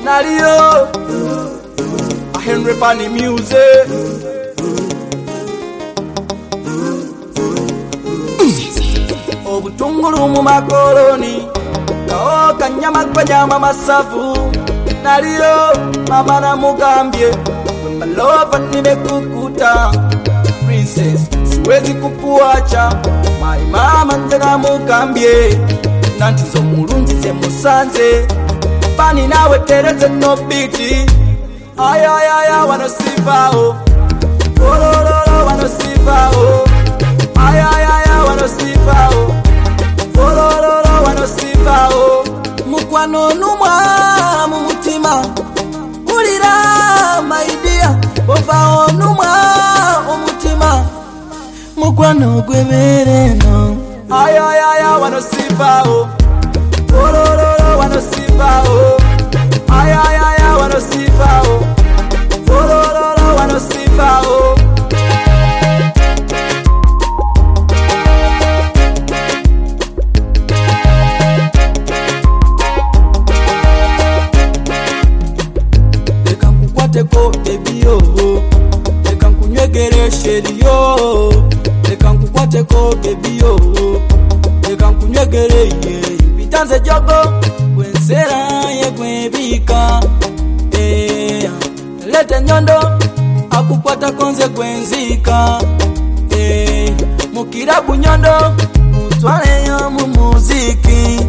Nario a Henry Pani music. Obutungulu mu makoloni kao kanyama kwa nyama masafu. Nario mama na mugambye malova nimekukuta princess siwezi kukuacha my mama ntena mugambye nantizo mulungi ze musanze pani nawe tereze no biti aya wanosifao olololo wanosifao aya wanosifao olololo wanosifao mukwano numwa mu mutima ulira my dear bova numwa umutima mukwano gwebereno aya wanosifao olololo wanosifao aya wanosifao olololo wanosifao Ko baby yo leka nkunywegere sheri yo leka nkukwate ko baby yo leka nkunywegere ye bitanze jogo gwensera ye gwebika lete nyondo akukwata konze gwenzika mukirabu nyondo mutwale yo mu muziki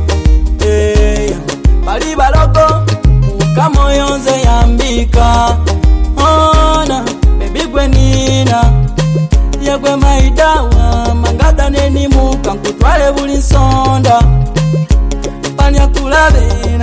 bali baloko kama yonze yambika ona baby gwenina yegwe maidawa mangada neni muka nkutwale buli nsonda panya kulabena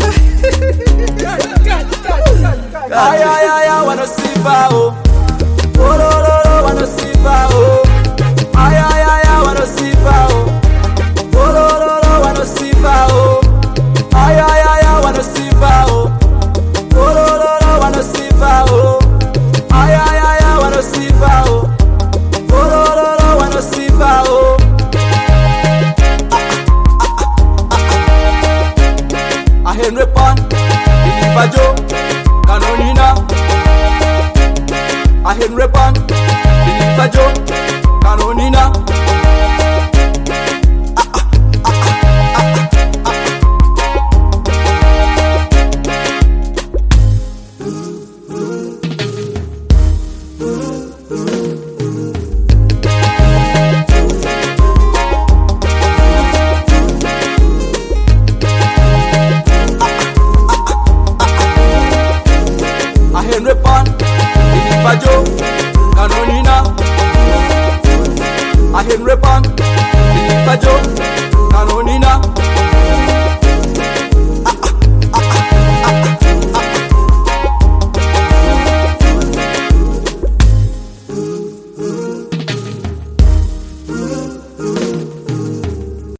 aya wanosifao olololo wanosifao aya wanosifao olololo wanosifao aya wanosifao olololo wanosifao aya wanosifao olololo wanosifao a Henry Pan Bilivajo Kanonina a Henry Pan